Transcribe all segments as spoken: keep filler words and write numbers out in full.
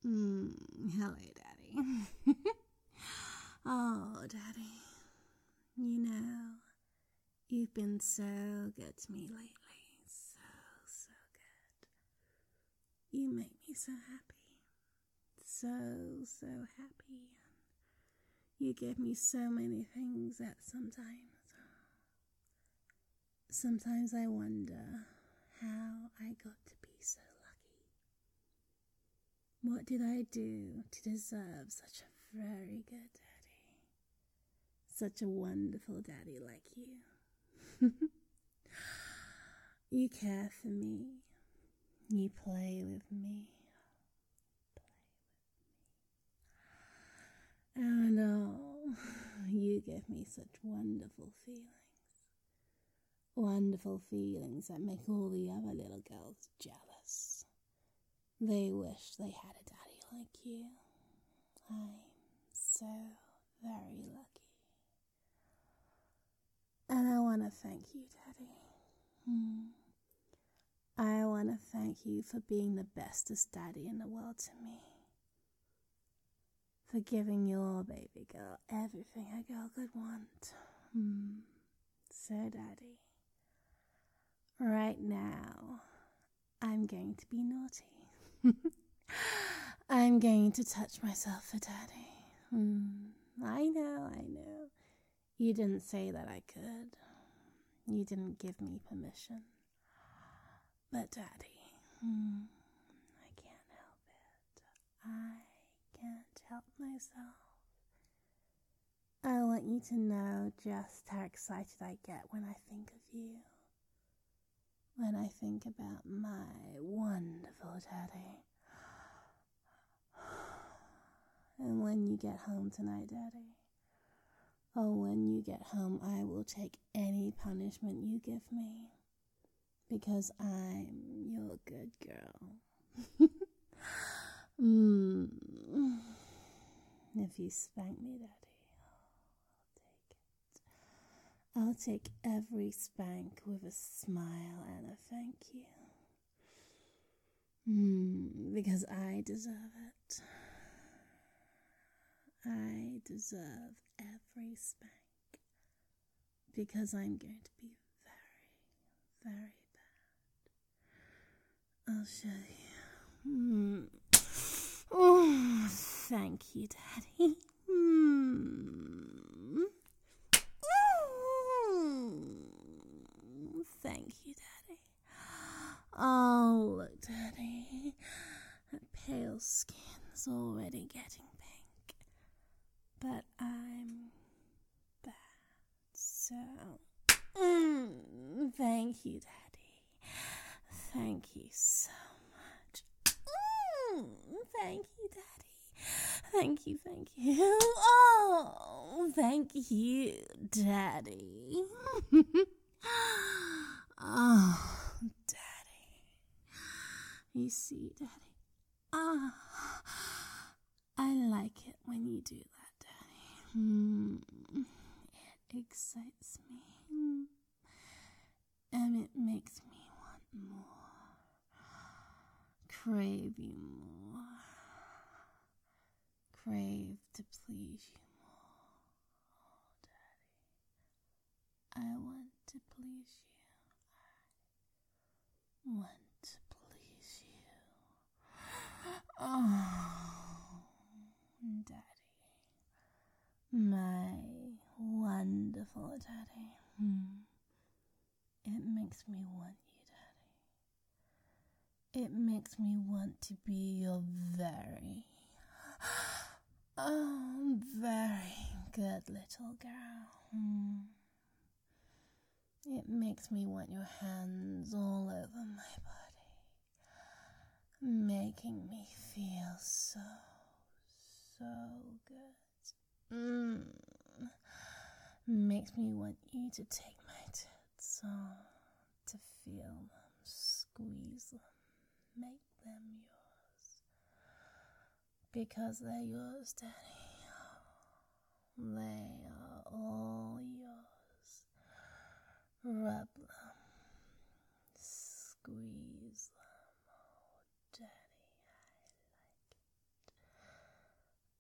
Mm, hello, Daddy. Oh, Daddy. You know, you've been so good to me lately. So, so good. You make me so happy. So, so happy. You give me so many things that sometimes, sometimes I wonder how I got to be so lucky. What did I do to deserve such a very good daddy? Such a wonderful daddy like you. You care for me. You play with me. Play with me. And oh, you give me such wonderful feelings. Wonderful feelings that make all the other little girls jealous. They wish they had a daddy like you. I'm so very lucky. And I want to thank you, Daddy. Hmm. I want to thank you for being the bestest daddy in the world to me. For giving your baby girl everything a girl could want. Hmm. So, Daddy, right now, I'm going to be naughty. I'm going to touch myself for Daddy. Hmm. I know, I know. You didn't say that I could. You didn't give me permission. But Daddy, hmm, I can't help it. I can't help myself. I want you to know just how excited I get when I think of you. When I think about my wonderful Daddy. And when you get home tonight, Daddy, oh, when you get home, I will take any punishment you give me, because I'm your good girl. mm. If you spank me, Daddy, oh, I'll take it. I'll take every spank with a smile and a thank you. Mm, because I deserve it. I deserve every spank, because I'm going to be very, very bad. I'll show you. Mm. Oh, thank you, Daddy. Mm. Mm. Thank you, Daddy. Oh, look, Daddy. That pale skin's already getting pink. But I'm bad, so mm, thank you, Daddy. Thank you so much. Mm, thank you, Daddy. Thank you, thank you. Oh, thank you, Daddy. Oh, Daddy. You see, Daddy. Ah, I like it when you do that. Mm, it excites me, mm, and it makes me want more, crave you more, crave to please you more. Oh, Daddy, I want to please you. I want to please you. Oh, Daddy. My wonderful Daddy. Hmm. It makes me want you, Daddy. It makes me want to be your very, oh, very good little girl. Hmm. It makes me want your hands all over my body, making me feel so, so good. Mm. Makes me want you to take my tits, oh, to feel them, squeeze them, make them yours, because they're yours, Daddy. They are all yours. Rub them, squeeze them, oh, Daddy, I like it.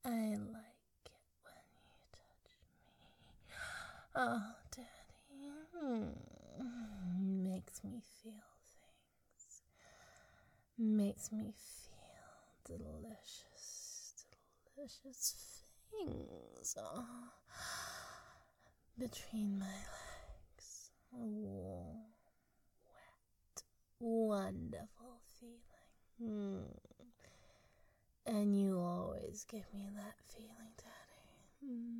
I like it when you touch me. Oh, Daddy. Hmm. Makes me feel things. Makes me feel delicious, delicious things. Oh. Between my legs. Warm, wet, wonderful feeling. Hmm. And you always give me that feeling, Daddy. Mm.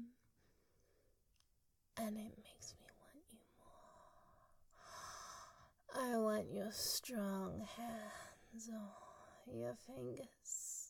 And it makes me want you more. I want your strong hands, oh, your fingers,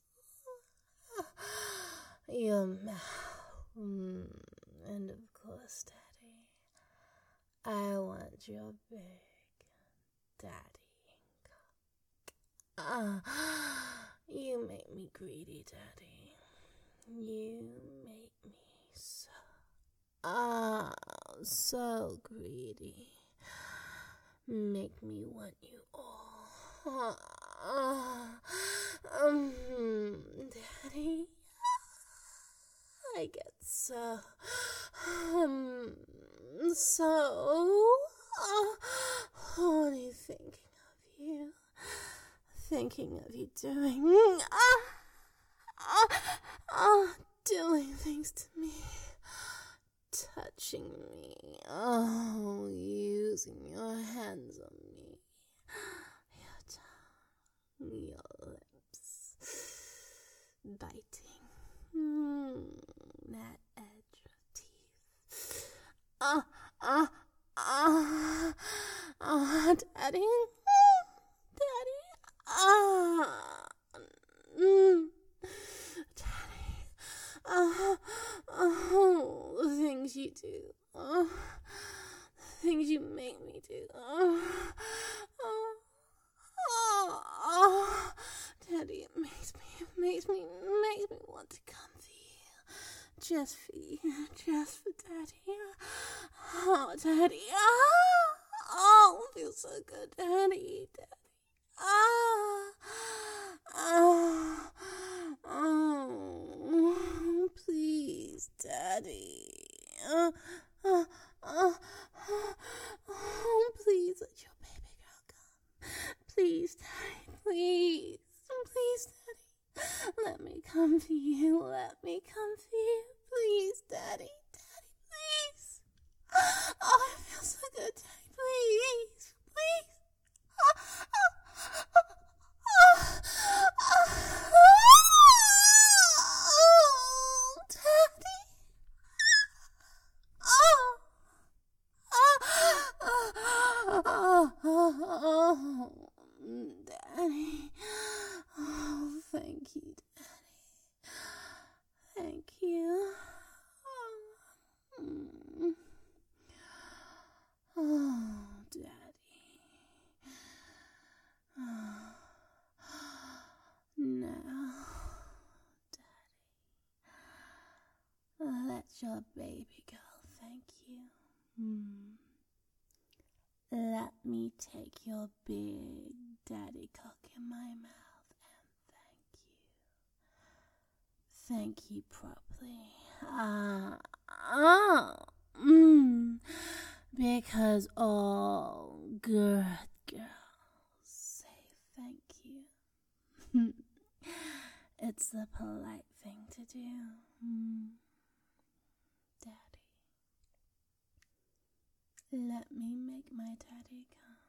your mouth, mm. And of course, Daddy, I want your big daddy cock. Ah. You make me greedy, Daddy. You make me so, ah, so greedy. Make me want you all. Ah, um, Daddy, I get so, um, so uh, horny thinking of you. Thinking of you doing, ah, ah, ah, doing things to me, touching me, oh, using your hands on me, your tongue, your lips, biting, mm, that edge of teeth, ah, ah, ah, ah, Daddy, Daddy. Ah, mm, Daddy, oh, oh, the things you do, oh, the things you make me do, oh, oh, oh, oh, Daddy, it makes me, it makes me, makes me want to come for you, just for you, just for Daddy, oh, Daddy, oh, oh, it feels so good, Daddy, Daddy. Ah, ah, oh, please, Daddy. Uh, uh, uh, oh, please let your baby girl come. Please, Daddy, please, please, Daddy. Let me come for you. Let me come for you. Please, Daddy, Daddy, please. Oh, it feels so good, Daddy. Please, please. Ah, ah. Oh, Daddy. Oh, oh, oh, Daddy. Oh, thank you, Daddy. Thank you. Oh, oh Daddy. Now, Daddy, let your baby girl thank you. Hmm. Let me take your big daddy cock in my mouth and thank you. Thank you properly. Ah, ah, mmm. Because all good girls say thank you. It's the polite thing to do. Mm. Daddy, let me make my daddy come.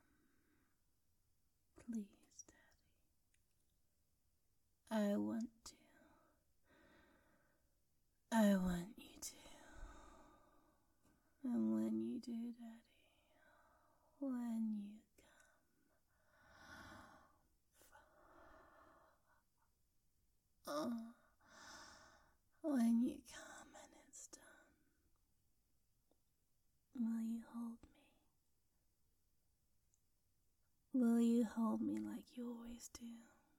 Please, Daddy. I want to. I want you to. And when you do, Daddy, when you Oh, when you come and it's done, will you hold me? Will you hold me like you always do?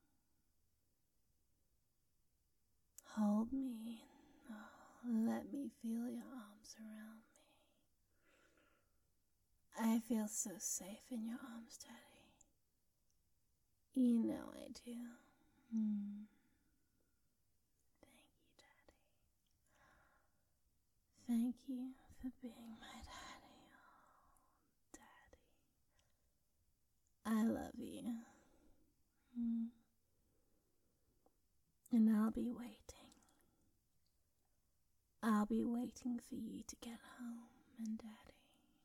Hold me and oh, let me feel your arms around me. I feel so safe in your arms, Daddy. You know I do. Hmm. Thank you, Daddy. Thank you for being my daddy. Oh, daddy. I love you. Mm. And I'll be waiting. I'll be waiting for you to get home, and daddy.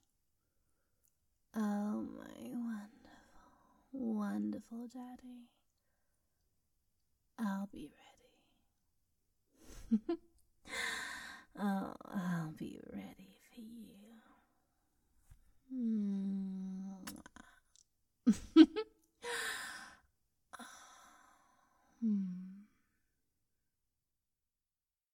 Oh, my wonderful, wonderful daddy. I'll be ready. Oh, I'll be ready.